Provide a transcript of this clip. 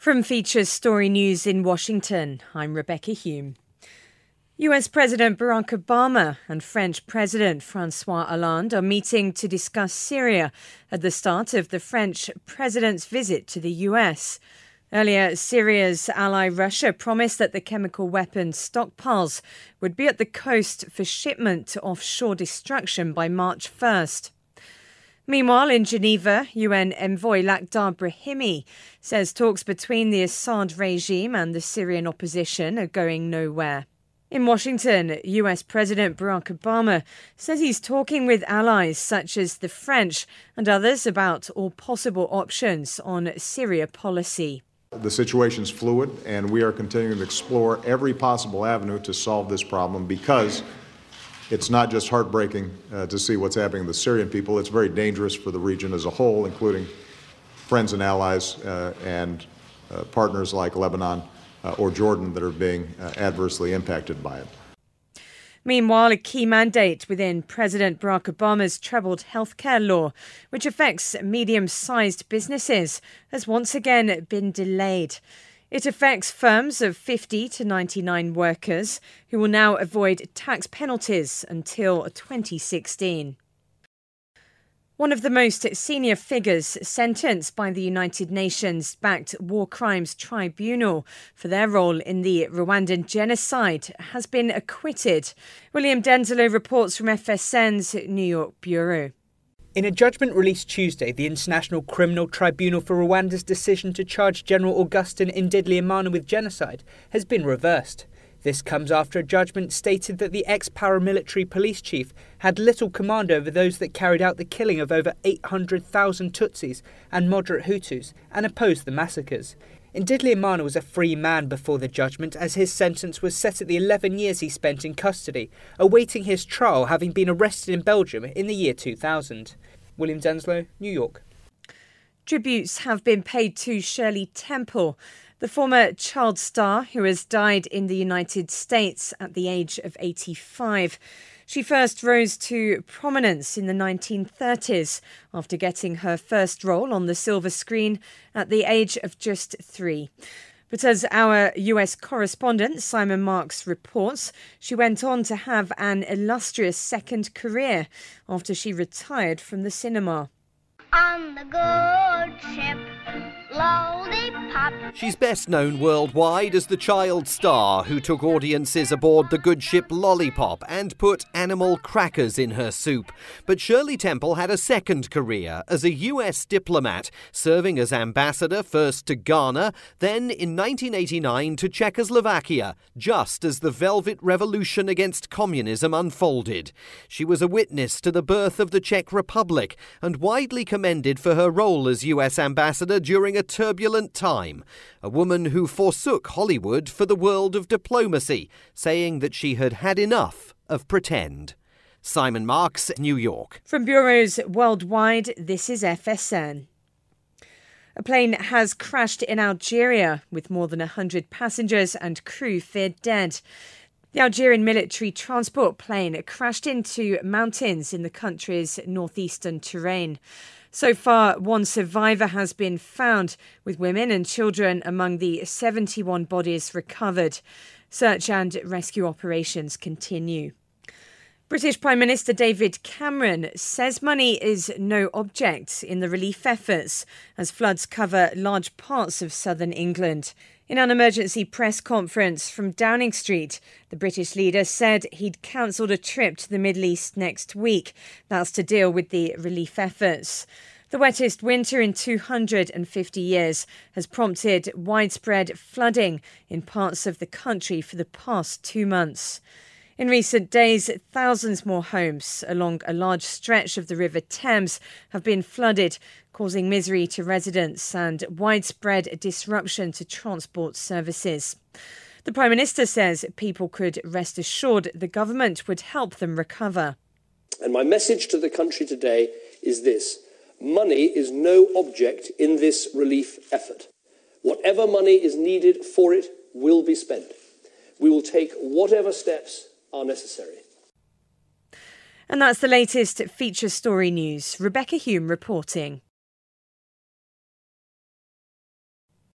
From Features Story News in Washington, I'm Rebecca Hume. US President Barack Obama and French President François Hollande are meeting to discuss Syria at the start of the French president's visit to the US. Earlier, Syria's ally Russia promised that the chemical weapons stockpiles would be at the coast for shipment to offshore destruction by March 1st. Meanwhile, in Geneva, UN envoy Lakhdar Brahimi says talks between the Assad regime and the Syrian opposition are going nowhere. In Washington, US President Barack Obama says he's talking with allies such as the French and others about all possible options on Syria policy. The situation's fluid, and we are continuing to explore every possible avenue to solve this problem because it's not just heartbreaking to see what's happening to the Syrian people. It's very dangerous for the region as a whole, including friends and allies and partners like Lebanon or Jordan that are being adversely impacted by it. Meanwhile, a key mandate within President Barack Obama's troubled healthcare law, which affects medium-sized businesses, has once again been delayed. It affects firms of 50 to 99 workers who will now avoid tax penalties until 2016. One of the most senior figures sentenced by the United Nations-backed War Crimes Tribunal for their role in the Rwandan genocide has been acquitted. William Denzelo reports from FSN's New York bureau. In a judgment released Tuesday, the International Criminal Tribunal for Rwanda's decision to charge General Augustin Ndedleyimana with genocide has been reversed. This comes after a judgment stated that the ex-paramilitary police chief had little command over those that carried out the killing of over 800,000 Tutsis and moderate Hutus and opposed the massacres. Ndedleyimana was a free man before the judgment, as his sentence was set at the 11 years he spent in custody, awaiting his trial, having been arrested in Belgium in the year 2000. William Denslow, New York. Tributes have been paid to Shirley Temple, the former child star who has died in the United States at the age of 85. She first rose to prominence in the 1930s after getting her first role on the silver screen at the age of just 3. But as our US correspondent Simon Marks reports, she went on to have an illustrious second career after she retired from the cinema. On the good ship, Lollipop. She's best known worldwide as the child star who took audiences aboard the good ship Lollipop and put animal crackers in her soup. But Shirley Temple had a second career as a US diplomat, serving as ambassador first to Ghana, then in 1989 to Czechoslovakia, just as the Velvet Revolution against communism unfolded. She was a witness to the birth of the Czech Republic and widely commended for her role as US ambassador during a turbulent time. A woman who forsook Hollywood for the world of diplomacy, saying that she had had enough of pretend. Simon Marks, New York. From bureaus worldwide, this is FSN. A plane has crashed in Algeria with more than 100 passengers and crew feared dead. The Algerian military transport plane crashed into mountains in the country's northeastern terrain. So far, one survivor has been found, with women and children among the 71 bodies recovered. Search and rescue operations continue. British Prime Minister David Cameron says money is no object in the relief efforts as floods cover large parts of southern England. In an emergency press conference from Downing Street, the British leader said he'd cancelled a trip to the Middle East next week. That's to deal with the relief efforts. The wettest winter in 250 years has prompted widespread flooding in parts of the country for the past 2 months. In recent days, thousands more homes along a large stretch of the River Thames have been flooded, causing misery to residents and widespread disruption to transport services. The Prime Minister says people could rest assured the government would help them recover. And my message to the country today is this: money is no object in this relief effort. Whatever money is needed for it will be spent. We will take whatever steps are necessary. And that's the latest Feature Story News. Rebecca Hume reporting.